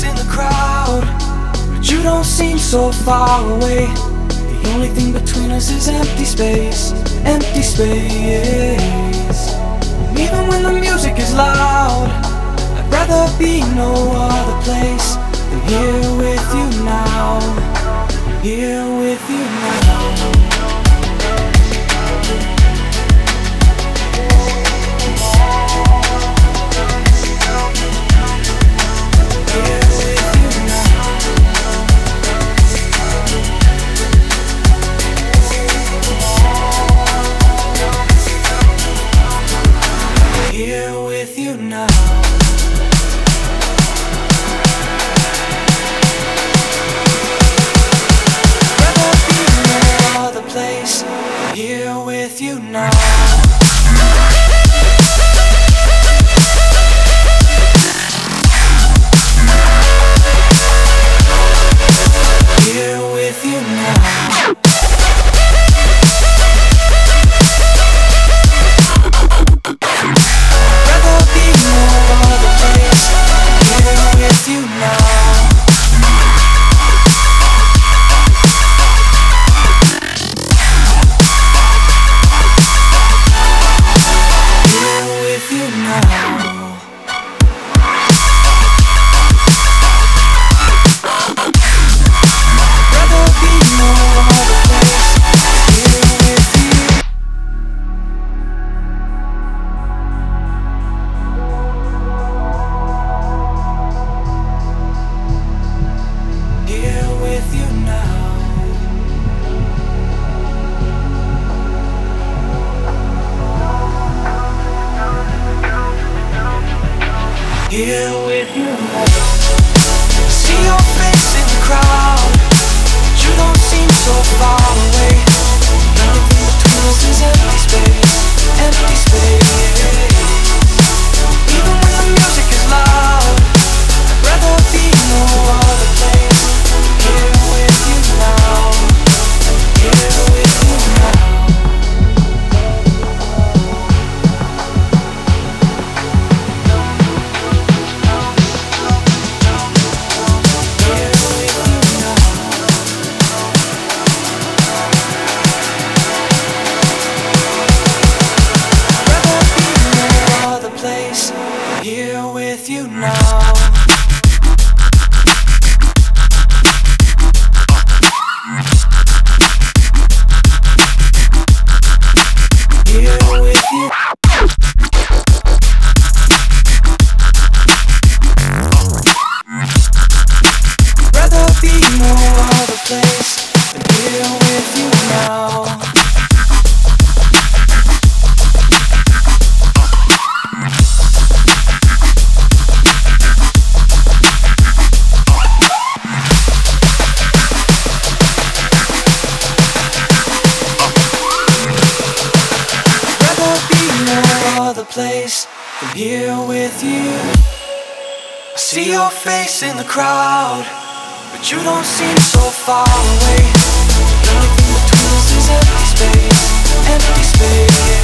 in the crowd, but you don't seem so far away. The only thing between us is empty space, empty space. And even when the music is loud, I'd rather be no other place than here with you now, here with you now. Here with you now. Rather be no other place. Here with you now. Here with you now. Here with you now. See your face in the crowd, but you don't seem so far away. The only thing between us is empty space, empty space. Even when the music is loud, I'd rather be no other place. Here with you now, here with you now. Here with you now. Here with you. Rather be no other place than here with you now. Place than here with you. I see your face in the crowd, but you don't seem so far away. The only thing between us is empty space, empty space.